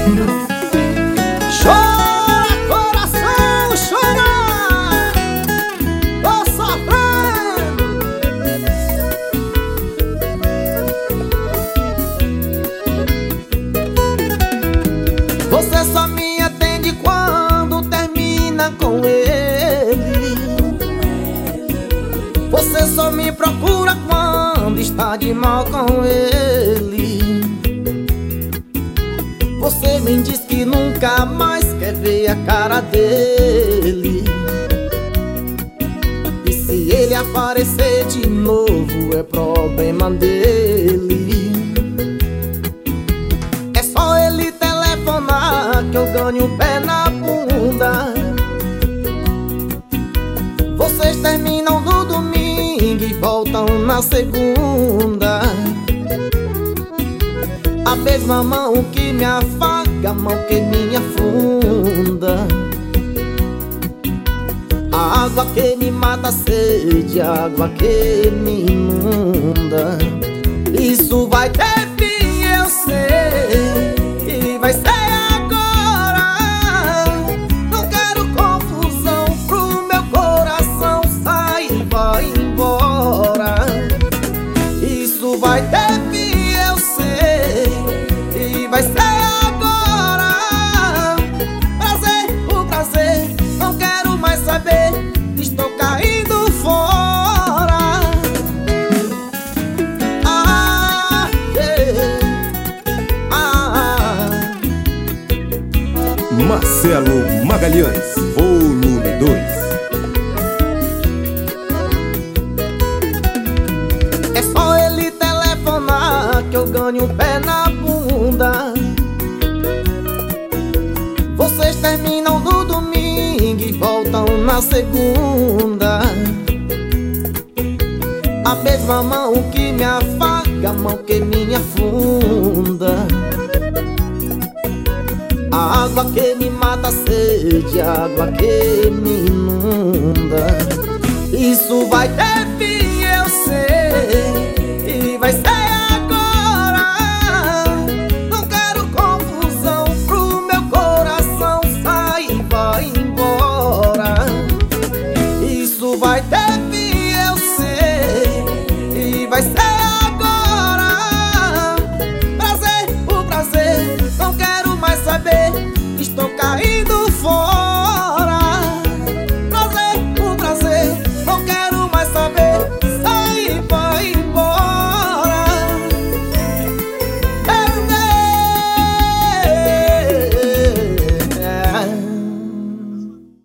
Chora, coração, chora, tô sofrendo. Você só me atende quando termina com ele. Você só me procura quando está de mal com ele. Você me diz que nunca mais quer ver a cara dele. E se ele aparecer de novo é problema dele. É só ele telefonar que eu ganho o pé na bunda. Vocês terminam no domingo e voltam na segunda. A mesma mão que me afaga, a mão que me afunda. A água que me mata a sede, a água que me inunda. Isso vai ter fim, eu sei, e vai ser agora. Não quero confusão pro meu coração, sai e vai embora. Isso vai ter fim, eu sei, e vai ser agora. Prazer por prazer, não quero mais saber, estou caindo fora. Marcelo Magalhães, volume 2. É só ele telefonar que eu ganho o pé na bunda. Vocês terminam no domingo e voltam na segunda. A mesma mão que me afaga, a mão que me afunda. A água que me mata a sede, a água que me inunda. Isso vai ter fim,